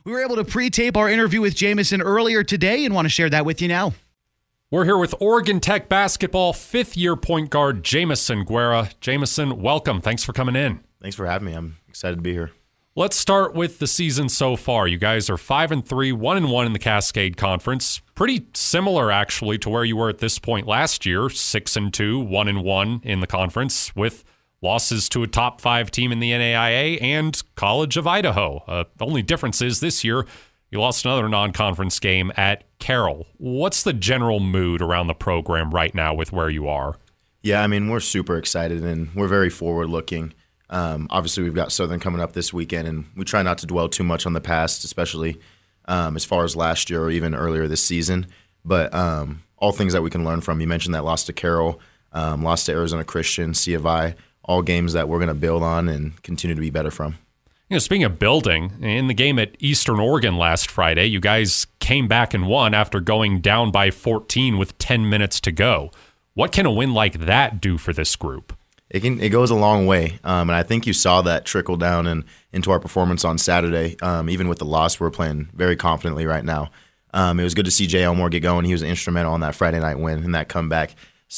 We were able to pre-tape our interview with Jamison earlier today and want to share that with you now. We're here with Oregon Tech basketball fifth-year point guard Jamison Guerra. Jamison, welcome. Thanks for coming in. Thanks for having me. I'm excited to be here. Let's start with the season so far. You guys are 5-3, 1-1 in the Cascade Conference. Pretty similar, actually, to where you were at this point last year. 6-2, 1-1 in the conference, with losses to a top 5 team in the NAIA and College of Idaho. The only difference is this year you lost another non-conference game at Carroll. What's the general mood around the program right now with where you are? Yeah, I mean, we're super excited and we're very forward-looking. Obviously, we've got Southern coming up this weekend, and we try not to dwell too much on the past, especially as far as last year or even earlier this season. But all things that we can learn from. You mentioned that loss to Carroll, loss to Arizona Christian, C of I, all games that we're going to build on and continue to be better from. You know, speaking of building, in the game at Eastern Oregon last Friday, you guys came back and won after going down by 14 with 10 minutes to go. What can a win like that do for this group? It goes a long way, and I think you saw that trickle down into our performance on Saturday. Even with the loss, we're playing very confidently right now. It was good to see Jay Elmore get going. He was instrumental in that Friday night win and that comeback.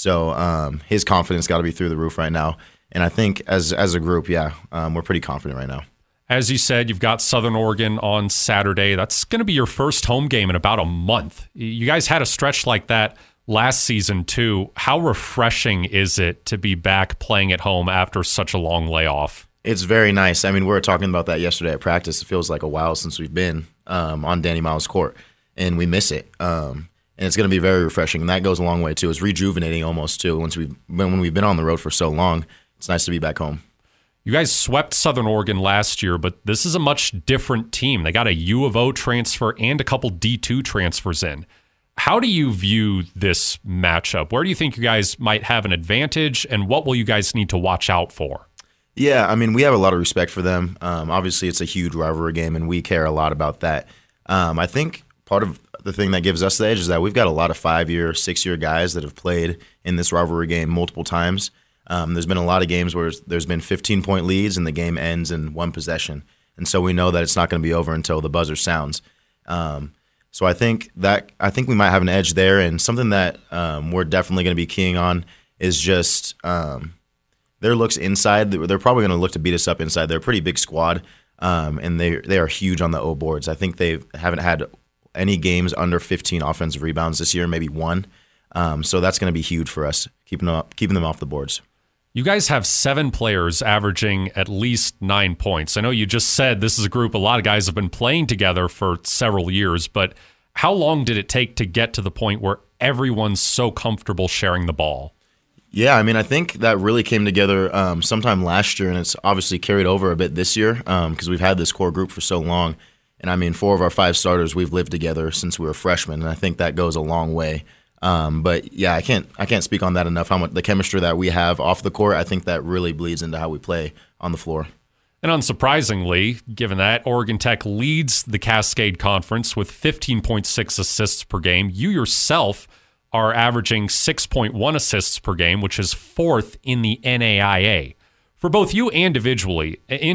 So his confidence got to be through the roof right now. And I think as a group, we're pretty confident right now. As you said, you've got Southern Oregon on Saturday. That's going to be your first home game in about a month. You guys had a stretch like that last season, too. How refreshing is it to be back playing at home after such a long layoff? It's very nice. I mean, we were talking about that yesterday at practice. It feels like a while since we've been on Danny Miles Court, and we miss it. And it's going to be very refreshing, and that goes a long way, too. It's rejuvenating almost, too. When we've been on the road for so long, it's nice to be back home. You guys swept Southern Oregon last year, but this is a much different team. They got a U of O transfer and a couple D2 transfers in. How do you view this matchup? Where do you think you guys might have an advantage, and what will you guys need to watch out for? Yeah, I mean, we have a lot of respect for them. Obviously, it's a huge rivalry game, and we care a lot about that. I think part of the thing that gives us the edge is that we've got a lot of 5-year, 6-year guys that have played in this rivalry game multiple times. There's been a lot of games where there's been 15-point leads and the game ends in one possession. And so we know that it's not going to be over until the buzzer sounds. So I think we might have an edge there, and something that we're definitely going to be keying on is just their looks inside. They're probably going to look to beat us up inside. They're a pretty big squad, and they are huge on the O boards. I think they haven't had any games under 15 offensive rebounds this year, maybe one. So that's going to be huge for us, keeping them off the boards. You guys have 7 players averaging at least 9 points. I know you just said this is a group a lot of guys have been playing together for several years, but how long did it take to get to the point where everyone's so comfortable sharing the ball? Yeah, I mean, I think that really came together sometime last year, and it's obviously carried over a bit this year because we've had this core group for so long. And I mean, 4 of our 5 starters, we've lived together since we were freshmen, and I think that goes a long way. But yeah, I can't speak on that enough. How much the chemistry that we have off the court, I think that really bleeds into how we play on the floor. And unsurprisingly, given that, Oregon Tech leads the Cascade Conference with 15.6 assists per game. You yourself are averaging 6.1 assists per game, which is 4th in the NAIA. For both you individually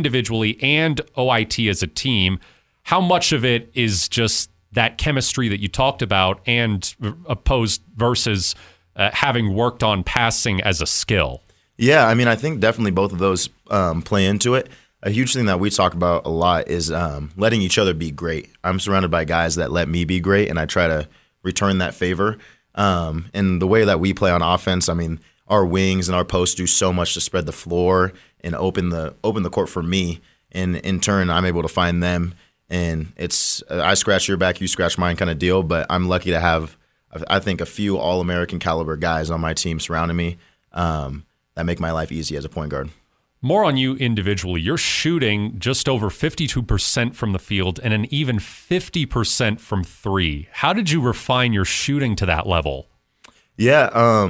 and OIT as a team, how much of it is just that chemistry that you talked about and opposed versus having worked on passing as a skill? Yeah, I mean, I think definitely both of those play into it. A huge thing that we talk about a lot is letting each other be great. I'm surrounded by guys that let me be great, and I try to return that favor. And the way that we play on offense, I mean, our wings and our posts do so much to spread the floor and open the court for me. And in turn, I'm able to find them. And it's I scratch your back, you scratch mine kind of deal. But I'm lucky to have, I think, a few All-American caliber guys on my team surrounding me that make my life easy as a point guard. More on you individually. You're shooting just over 52% from the field and an even 50% from 3. How did you refine your shooting to that level? Yeah,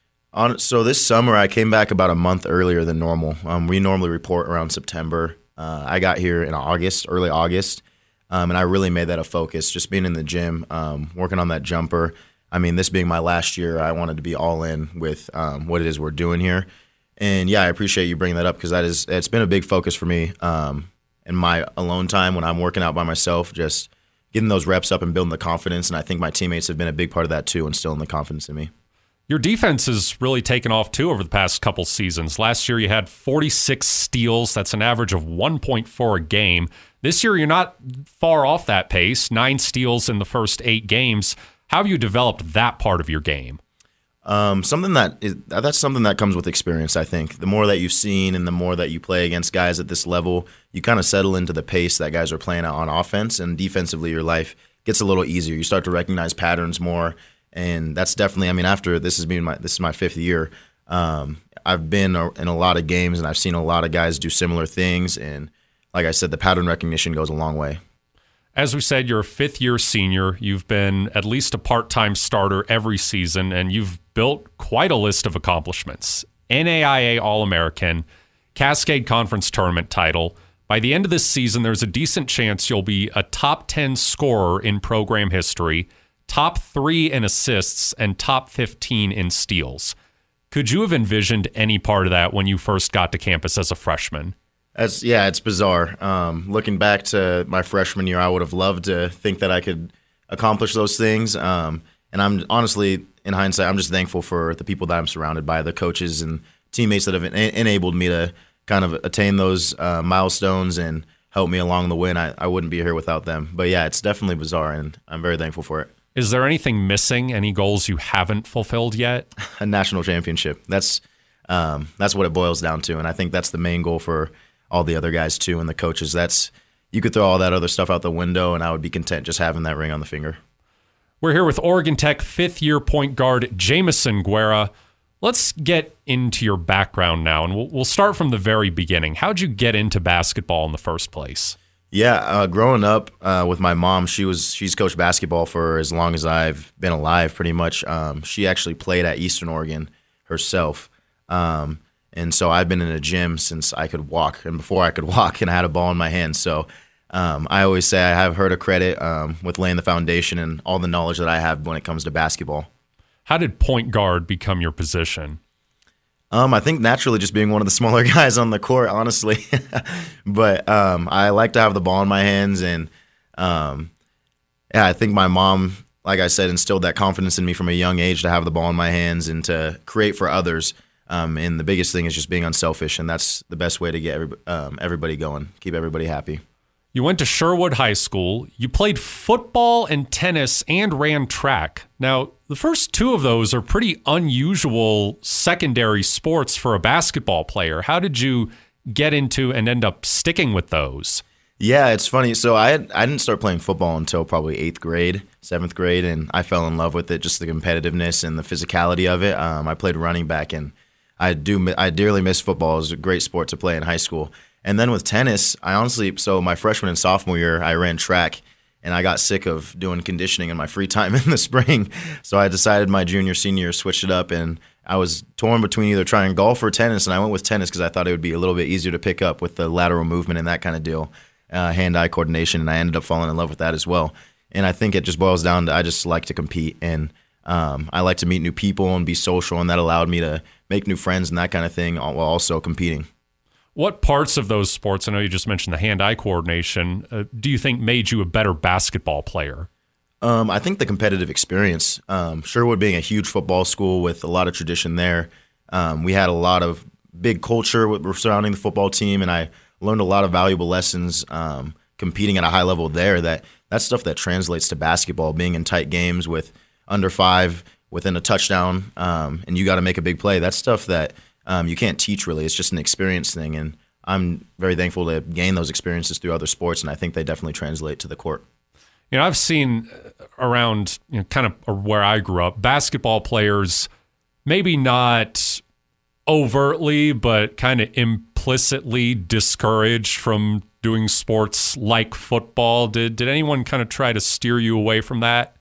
so this summer I came back about a month earlier than normal. We normally report around September. I got here in early August, and I really made that a focus, just being in the gym, working on that jumper. I mean, this being my last year, I wanted to be all in with what it is we're doing here. And yeah, I appreciate you bringing that up because it's been a big focus for me. in my alone time when I'm working out by myself, just getting those reps up and building the confidence. And I think my teammates have been a big part of that too, instilling the confidence in me. Your defense has really taken off too over the past couple seasons. Last year you had 46 steals. That's an average of 1.4 a game. This year you're not far off that pace, 9 steals in the first 8 games. How have you developed that part of your game? That's something that comes with experience, I think. The more that you've seen and the more that you play against guys at this level, you kind of settle into the pace that guys are playing at on offense, and defensively your life gets a little easier. You start to recognize patterns more, and that's definitely, I mean, after this is my 5th year, I've been in a lot of games and I've seen a lot of guys do similar things, and like I said, the pattern recognition goes a long way. As we said, you're a 5th-year senior. You've been at least a part-time starter every season, and you've built quite a list of accomplishments. NAIA All-American, Cascade Conference Tournament title. By the end of this season, there's a decent chance you'll be a top 10 scorer in program history, top 3 in assists, and top 15 in steals. Could you have envisioned any part of that when you first got to campus as a freshman? It's bizarre. Looking back to my freshman year, I would have loved to think that I could accomplish those things. And I'm honestly, in hindsight, I'm just thankful for the people that I'm surrounded by, the coaches and teammates that have enabled me to kind of attain those milestones and help me along the way. And I wouldn't be here without them. But yeah, it's definitely bizarre, and I'm very thankful for it. Is there anything missing? Any goals you haven't fulfilled yet? A national championship. That's what it boils down to, and I think that's the main goal for all the other guys too, and the coaches. You could throw all that other stuff out the window, and I would be content just having that ring on the finger. We're here with Oregon Tech 5th-year point guard Jamison Guerra. Let's get into your background now, and we'll start from the very beginning. How'd you get into basketball in the first place? Yeah, growing up with my mom, she's coached basketball for as long as I've been alive, pretty much. She actually played at Eastern Oregon herself. And so I've been in a gym since I could walk, and before I could walk, and I had a ball in my hand. So I always say I have her to credit with laying the foundation and all the knowledge that I have when it comes to basketball. How did point guard become your position? I think naturally just being one of the smaller guys on the court, honestly. But I like to have the ball in my hands, and I think my mom, like I said, instilled that confidence in me from a young age to have the ball in my hands and to create for others. And the biggest thing is just being unselfish, and that's the best way to get everybody going, keep everybody happy. You went to Sherwood High School. You played football and tennis and ran track. Now, the first 2 of those are pretty unusual secondary sports for a basketball player. How did you get into and end up sticking with those? Yeah, it's funny. So I didn't start playing football until probably 8th grade, 7th grade, and I fell in love with it, just the competitiveness and the physicality of it. I played running back, and I dearly miss football. It was a great sport to play in high school. And then with tennis, so my freshman and sophomore year, I ran track, and I got sick of doing conditioning in my free time in the spring. So I decided my junior, senior year, switched it up, and I was torn between either trying golf or tennis, and I went with tennis because I thought it would be a little bit easier to pick up with the lateral movement and that kind of deal, hand-eye coordination, and I ended up falling in love with that as well. And I think it just boils down to I just like to compete, and I like to meet new people and be social, and that allowed me to make new friends and that kind of thing while also competing. What parts of those sports, I know you just mentioned the hand-eye coordination, do you think made you a better basketball player? I think the competitive experience. Sherwood being a huge football school with a lot of tradition there, we had a lot of big culture surrounding the football team, and I learned a lot of valuable lessons competing at a high level there. That's stuff that translates to basketball, being in tight games with under 5 within a touchdown, and you got to make a big play. That's stuff that you can't teach, really. It's just an experience thing, and I'm very thankful to gain those experiences through other sports, and I think they definitely translate to the court. You know, I've seen around kind of where I grew up, basketball players maybe not overtly, but kind of implicitly discouraged from doing sports like football. Did anyone kind of try to steer you away from that?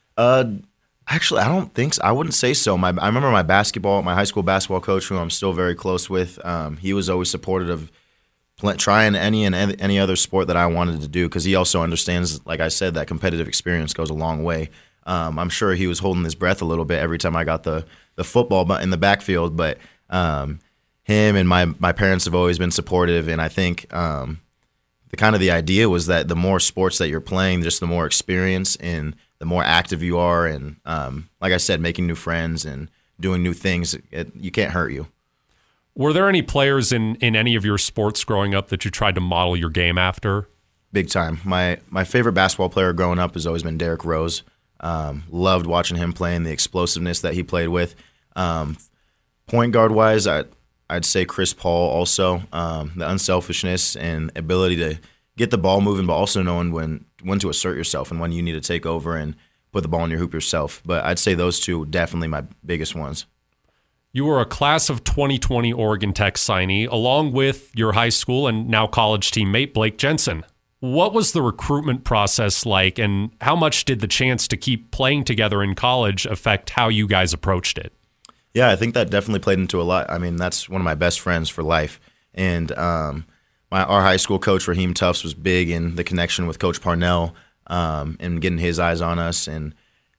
Actually, I don't think so. I wouldn't say so. I remember my high school basketball coach, who I'm still very close with. He was always supportive of trying any other sport that I wanted to do, because he also understands, like I said, that competitive experience goes a long way. I'm sure he was holding his breath a little bit every time I got the football in the backfield, but him and my parents have always been supportive, and I think the idea was that the more sports that you're playing, just the more experience and the more active you are, and like I said, making new friends and doing new things, you can't hurt you. Were there any players in any of your sports growing up that you tried to model your game after? Big time. My favorite basketball player growing up has always been Derrick Rose. Loved watching him play and the explosiveness that he played with. Point guard wise, I'd say Chris Paul also. The unselfishness and ability to get the ball moving, but also knowing when to assert yourself and when you need to take over and put the ball in your hoop yourself. But I'd say those two definitely my biggest ones. You were a class of 2020 Oregon Tech signee, along with your high school and now college teammate Blake Jensen. What was the recruitment process like, and how much did the chance to keep playing together in college affect how you guys approached it? Yeah, I think that definitely played into a lot. I mean, that's one of my best friends for life. And our high school coach, Raheem Tufts, was big in the connection with Coach Parnell and getting his eyes on us. And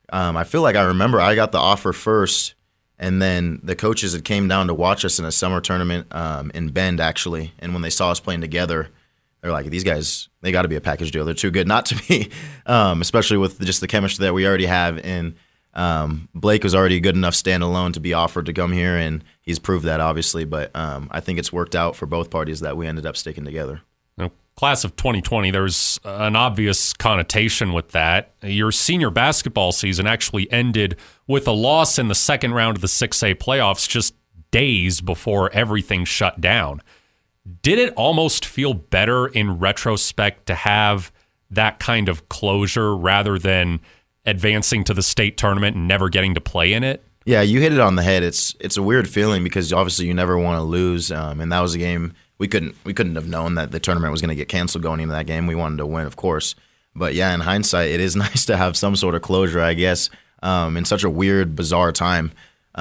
I feel like I remember I got the offer first, and then the coaches had came down to watch us in a summer tournament in Bend, actually. And when they saw us playing together, they're like, these guys, they got to be a package deal. They're too good not to be, especially with just the chemistry that we already have. And Blake was already good enough standalone to be offered to come here, and he's proved that, obviously. But I think it's worked out for both parties that we ended up sticking together. Now, class of 2020, there's an obvious connotation with that. Your senior basketball season actually ended with a loss in the second round of the 6A playoffs just days before everything shut down. Did it almost feel better in retrospect to have that kind of closure rather than advancing to the state tournament and never getting to play in it? Yeah, you hit it on the head. It's a weird feeling because obviously you never want to lose, and that was a game we couldn't have known that the tournament was going to get canceled going into that game. We wanted to win, of course, but yeah, in hindsight, it is nice to have some sort of closure, I guess, in such a weird, bizarre time,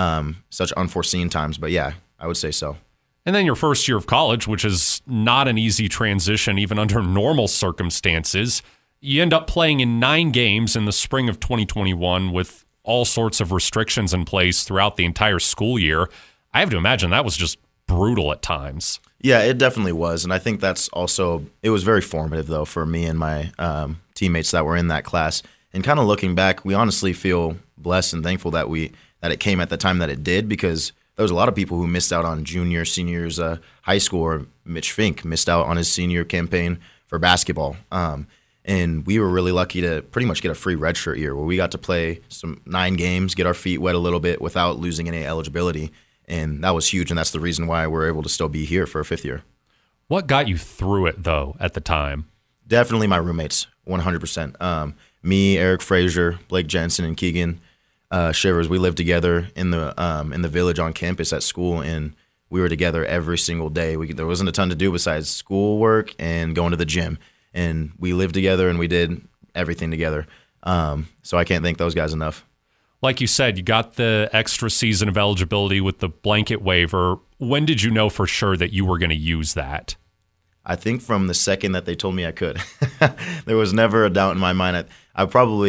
such unforeseen times. But yeah, I would say so. And then your first year of college, which is not an easy transition even under normal circumstances. You end up playing in 9 games in the spring of 2021 with all sorts of restrictions in place throughout the entire school year. I have to imagine that was just brutal at times. Yeah, it definitely was. And I think that's also, it was very formative, though, for me and my teammates that were in that class. And kind of looking back, we honestly feel blessed and thankful that it came at the time that it did, because there was a lot of people who missed out on junior, seniors, high school. Or Mitch Fink missed out on his senior campaign for basketball. And we were really lucky to pretty much get a free redshirt year where we got to play 9 games, get our feet wet a little bit without losing any eligibility. And that was huge, and that's the reason why we're able to still be here for a 5th year. What got you through it, though, at the time? Definitely my roommates, 100%. Me, Eric Frazier, Blake Jensen, and Keegan Shivers, we lived together in the village on campus at school, and we were together every single day. There wasn't a ton to do besides schoolwork and going to the gym. And we lived together, and we did everything together. So I can't thank those guys enough. Like you said, you got the extra season of eligibility with the blanket waiver. When did you know for sure that you were going to use that? I think from the second that they told me I could. There was never a doubt in my mind. I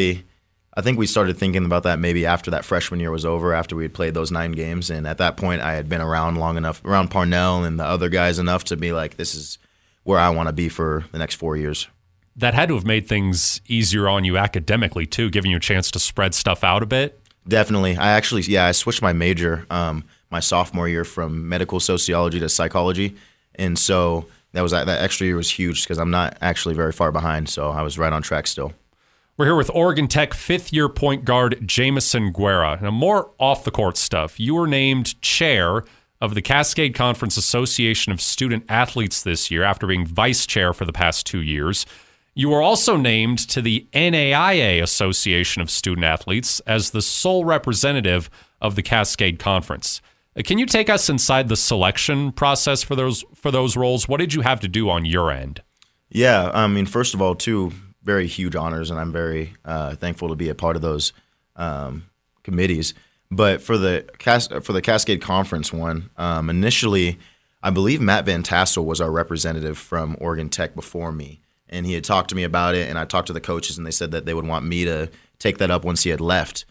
think we started thinking about that maybe after that freshman year was over, after we had played those 9 games. And at that point, I had been around long enough, around Parnell and the other guys enough to be like, this is where I want to be for the next 4 years. That had to have made things easier on you academically, too, giving you a chance to spread stuff out a bit. Definitely. I switched my major my sophomore year from medical sociology to psychology. And so that extra year was huge because I'm not actually very far behind. So I was right on track still. We're here with Oregon Tech 5th-year point guard Jamison Guerra. Now, more off-the-court stuff. You were named chair of the Cascade Conference Association of Student Athletes this year after being vice chair for the past 2 years. You were also named to the NAIA Association of Student Athletes as the sole representative of the Cascade Conference. Can you take us inside the selection process for those roles? What did you have to do on your end? Yeah, I mean, first of all, 2 very huge honors, and I'm very thankful to be a part of those committees. But for the Cascade Conference one, initially, I believe Matt Van Tassel was our representative from Oregon Tech before me. And he had talked to me about it, and I talked to the coaches, and they said that they would want me to take that up once he had left.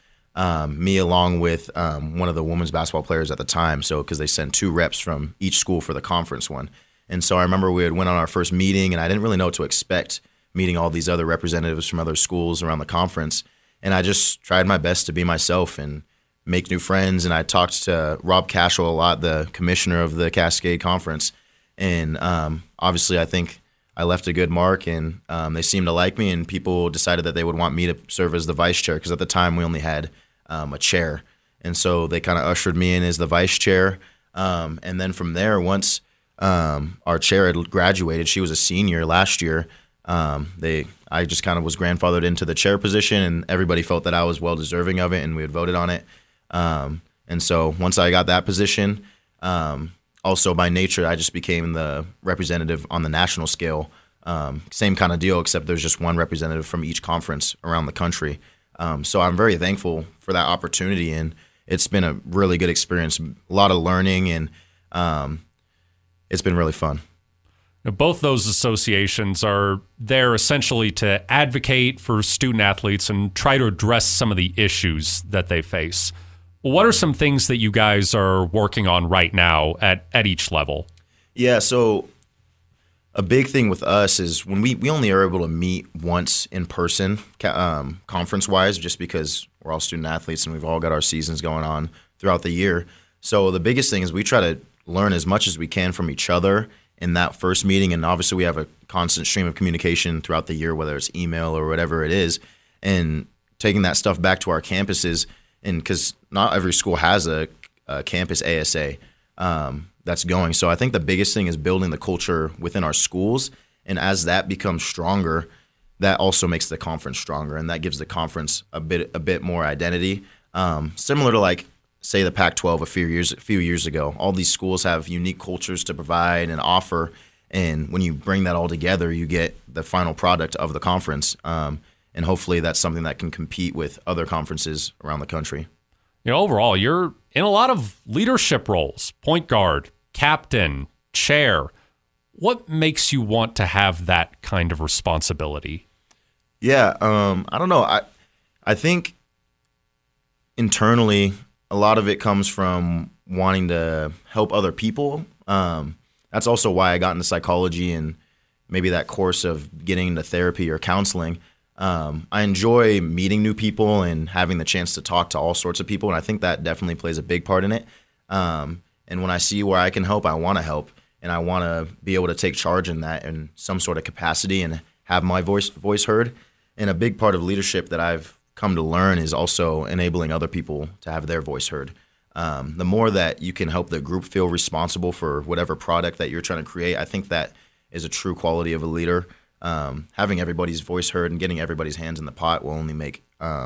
Me along with one of the women's basketball players at the time, so because they sent 2 reps from each school for the conference one. And so I remember we had went on our first meeting, and I didn't really know what to expect meeting all these other representatives from other schools around the conference. And I just tried my best to be myself and make new friends. And I talked to Rob Cashel a lot, the commissioner of the Cascade Conference. And obviously I think I left a good mark, and they seemed to like me, and people decided that they would want me to serve as the vice chair, because at the time we only had a chair. And so they kind of ushered me in as the vice chair. And then from there, once our chair had graduated, she was a senior last year, I just kind of was grandfathered into the chair position, and everybody felt that I was well deserving of it, and we had voted on it. And so once I got that position, also by nature, I just became the representative on the national scale. Same kind of deal, except there's just one representative from each conference around the country. So I'm very thankful for that opportunity, and it's been a really good experience, a lot of learning, and it's been really fun. Now, both those associations are there essentially to advocate for student athletes and try to address some of the issues that they face. What are some things that you guys are working on right now at each level? Yeah, so a big thing with us is when we only are able to meet once in person, conference-wise, just because we're all student athletes and we've all got our seasons going on throughout the year. So the biggest thing is we try to learn as much as we can from each other in that first meeting, and obviously we have a constant stream of communication throughout the year, whether it's email or whatever it is, and taking that stuff back to our campuses, and because not every school has a campus ASA that's going. So I think the biggest thing is building the culture within our schools, and as that becomes stronger, that also makes the conference stronger, and that gives the conference a bit more identity. Similar to, like, say, the Pac-12 a few years ago. All these schools have unique cultures to provide and offer, and when you bring that all together, you get the final product of the conference, and hopefully that's something that can compete with other conferences around the country. You know, overall, you're in a lot of leadership roles: point guard, captain, chair. What makes you want to have that kind of responsibility? Yeah, I don't know. I think internally, a lot of it comes from wanting to help other people. That's also why I got into psychology and maybe that course of getting into therapy or counseling. I enjoy meeting new people and having the chance to talk to all sorts of people, and I think that definitely plays a big part in it. And when I see where I can help, I want to help, and I want to be able to take charge in that in some sort of capacity and have my voice heard. And a big part of leadership that I've come to learn is also enabling other people to have their voice heard. The more that you can help the group feel responsible for whatever product that you're trying to create, I think that is a true quality of a leader. Having everybody's voice heard and getting everybody's hands in the pot will only make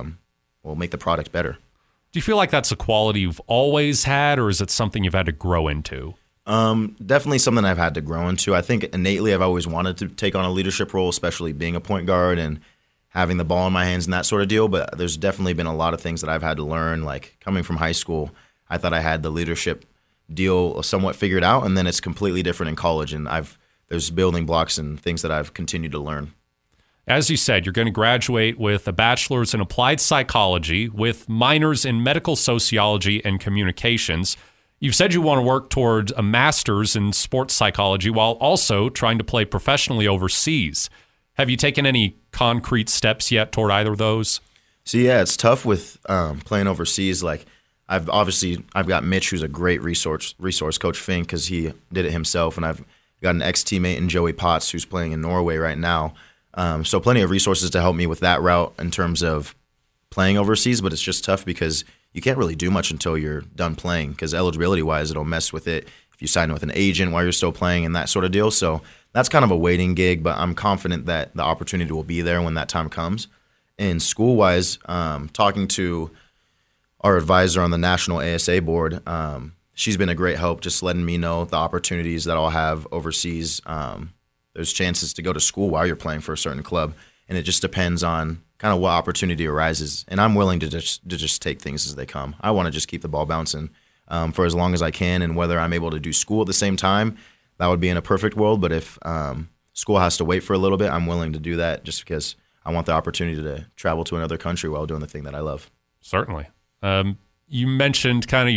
the product better. Do you feel like that's a quality you've always had, or is it something you've had to grow into? Definitely something I've had to grow into. I think innately I've always wanted to take on a leadership role, especially being a point guard and having the ball in my hands and that sort of deal. But there's definitely been a lot of things that I've had to learn. Like coming from high school, I thought I had the leadership deal somewhat figured out, and then it's completely different in college. And there's building blocks and things that I've continued to learn. As you said, you're going to graduate with a bachelor's in applied psychology with minors in medical sociology and communications. You've said you want to work towards a master's in sports psychology while also trying to play professionally overseas. Have you taken any concrete steps yet toward either of those? So yeah, it's tough with playing overseas. Like I've got Mitch, who's a great resource coach, Fink, because he did it himself, and I've got an ex-teammate in Joey Potts who's playing in Norway right now. So plenty of resources to help me with that route in terms of playing overseas, but it's just tough because you can't really do much until you're done playing, because eligibility-wise, it'll mess with it if you sign with an agent while you're still playing and that sort of deal. So that's kind of a waiting gig, but I'm confident that the opportunity will be there when that time comes. And school-wise, talking to our advisor on the National ASA board, she's been a great help, just letting me know the opportunities that I'll have overseas. There's chances to go to school while you're playing for a certain club, and it just depends on kind of what opportunity arises. And I'm willing to just take things as they come. I want to just keep the ball bouncing for as long as I can, and whether I'm able to do school at the same time, that would be in a perfect world. But if school has to wait for a little bit, I'm willing to do that just because I want the opportunity to travel to another country while doing the thing that I love. Certainly. You mentioned kind of your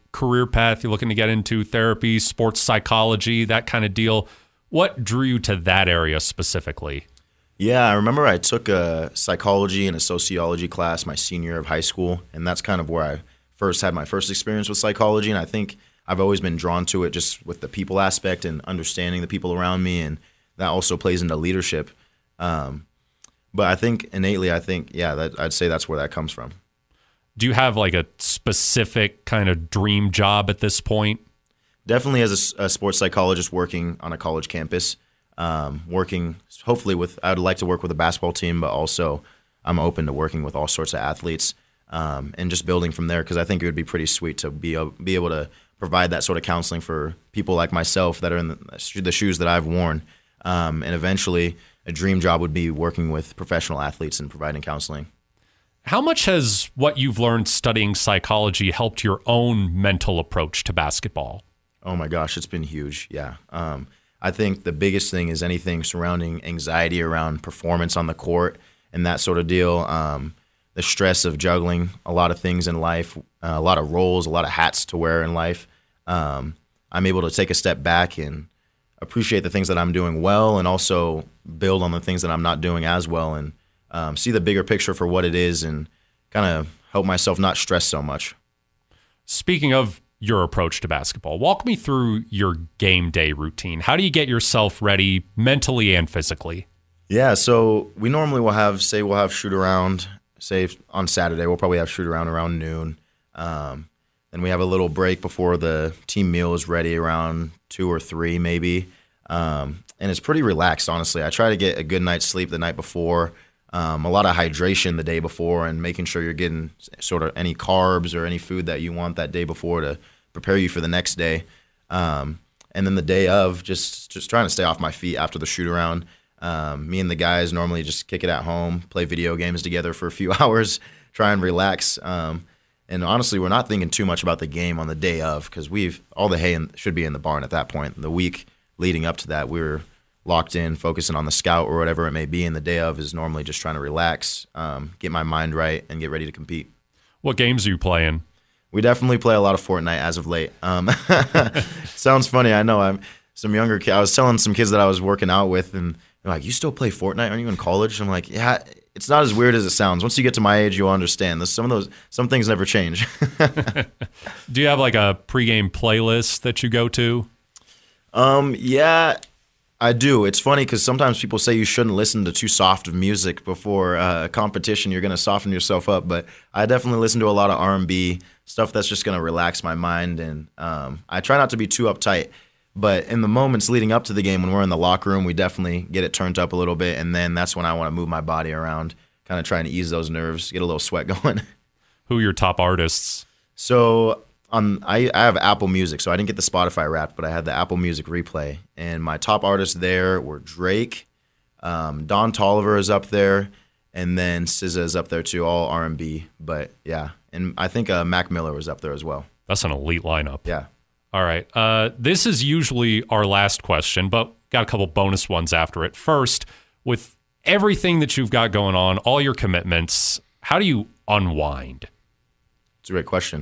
career path? You're looking to get into therapy, sports psychology, that kind of deal. What drew you to that area specifically? Yeah, I remember I took a psychology and a sociology class my senior year of high school, and that's kind of where I first had my first experience with psychology. And I think I've always been drawn to it just with the people aspect and understanding the people around me, and that also plays into leadership. But I think innately, I'd say that's where that comes from. Do you have like a specific kind of dream job at this point? Definitely as a sports psychologist working on a college campus. Working hopefully I'd like to work with a basketball team, but also I'm open to working with all sorts of athletes and just building from there, because I think it would be pretty sweet to be able to provide that sort of counseling for people like myself that are in the shoes that I've worn. And eventually a dream job would be working with professional athletes and providing counseling. How much has what you've learned studying psychology helped your own mental approach to basketball? Oh my gosh, it's been huge. Yeah. I think the biggest thing is anything surrounding anxiety around performance on the court and that sort of deal. The stress of juggling a lot of things in life, a lot of roles, a lot of hats to wear in life. I'm able to take a step back and appreciate the things that I'm doing well, and also build on the things that I'm not doing as well, and see the bigger picture for what it is, and kind of help myself not stress so much. Speaking of your approach to basketball, walk me through your game day routine. How do you get yourself ready mentally and physically? Yeah, so we normally will have shoot around. Say on Saturday, we'll probably have shoot around noon. Then we have a little break before the team meal is ready around 2 or 3 maybe. And it's pretty relaxed, honestly. I try to get a good night's sleep the night before, a lot of hydration the day before, and making sure you're getting sort of any carbs or any food that you want that day before to prepare you for the next day. And then the day of, just trying to stay off my feet after the shoot around. Me and the guys normally just kick it at home, play video games together for a few hours, try and relax. And honestly, we're not thinking too much about the game on the day of, because all the hay should be in the barn at that point. The week leading up to that, we're locked in, focusing on the scout or whatever it may be. And the day of is normally just trying to relax, get my mind right, and get ready to compete. What games are you playing? We definitely play a lot of Fortnite as of late. Sounds funny, I know. I'm some younger kid. I was telling some kids that I was working out with, and they're like, "You still play Fortnite? Aren't you in college?" I'm like, "Yeah." It's not as weird as it sounds. Once you get to my age, you'll understand. Some things never change. Do you have like a pregame playlist that you go to? Yeah, I do. It's funny because sometimes people say you shouldn't listen to too soft of music before a competition. You're going to soften yourself up. But I definitely listen to a lot of R&B, stuff that's just going to relax my mind. And I try not to be too uptight. But in the moments leading up to the game, when we're in the locker room, we definitely get it turned up a little bit. And then that's when I want to move my body around, kind of trying to ease those nerves, get a little sweat going. Who are your top artists? So I have Apple Music, so I didn't get the Spotify Wrapped, but I had the Apple Music Replay. And my top artists there were Drake, Don Toliver is up there, and then SZA is up there too, all R&B. But yeah, and I think Mac Miller was up there as well. That's an elite lineup. Yeah. All right. This is usually our last question, but got a couple bonus ones after it. First, with everything that you've got going on, all your commitments, how do you unwind? It's a great question.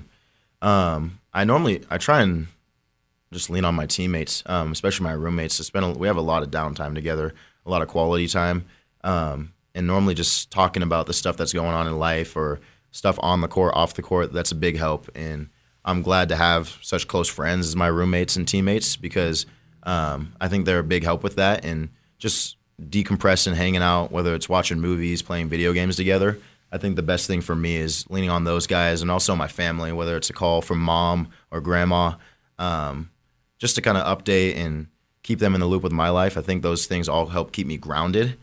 I try and just lean on my teammates, especially my roommates. We have a lot of downtime together, a lot of quality time, and normally just talking about the stuff that's going on in life or stuff on the court, off the court. That's a big help, and I'm glad to have such close friends as my roommates and teammates, because I think they're a big help with that, and just decompressing, hanging out, whether it's watching movies, playing video games together. I think the best thing for me is leaning on those guys, and also my family, whether it's a call from mom or grandma, just to kind of update and keep them in the loop with my life. I think those things all help keep me grounded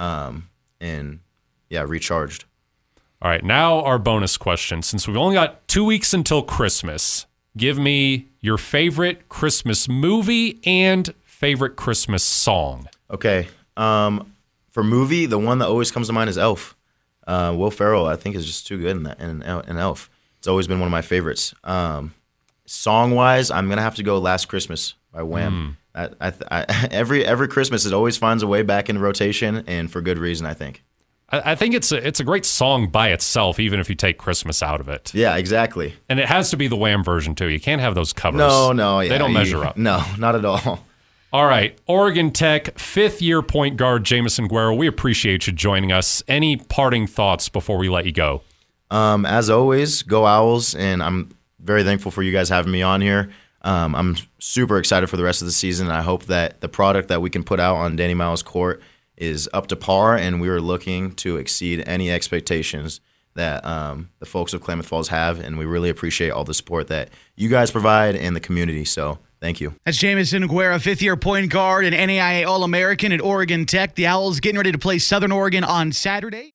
and recharged. All right, now our bonus question. Since we've only got 2 weeks until Christmas, give me your favorite Christmas movie and favorite Christmas song. Okay. For movie, the one that always comes to mind is Elf. Will Ferrell, I think, is just too good in Elf. It's always been one of my favorites. Song-wise, I'm going to have to go Last Christmas by Wham. Every Christmas, it always finds a way back in rotation, and for good reason, I think. I think it's a great song by itself, even if you take Christmas out of it. Yeah, exactly. And it has to be the Wham version, too. You can't have those covers. No. Yeah, they don't measure up. No, not at all. All right. Oregon Tech, fifth-year point guard Jamison Guerra. We appreciate you joining us. Any parting thoughts before we let you go? As always, go Owls, and I'm very thankful for you guys having me on here. I'm super excited for the rest of the season. I hope that the product that we can put out on Danny Miles Court is up to par, and we are looking to exceed any expectations that the folks of Klamath Falls have, and we really appreciate all the support that you guys provide and the community. So thank you. That's Jamison Guerra, fifth-year point guard and NAIA All-American at Oregon Tech. The Owls getting ready to play Southern Oregon on Saturday.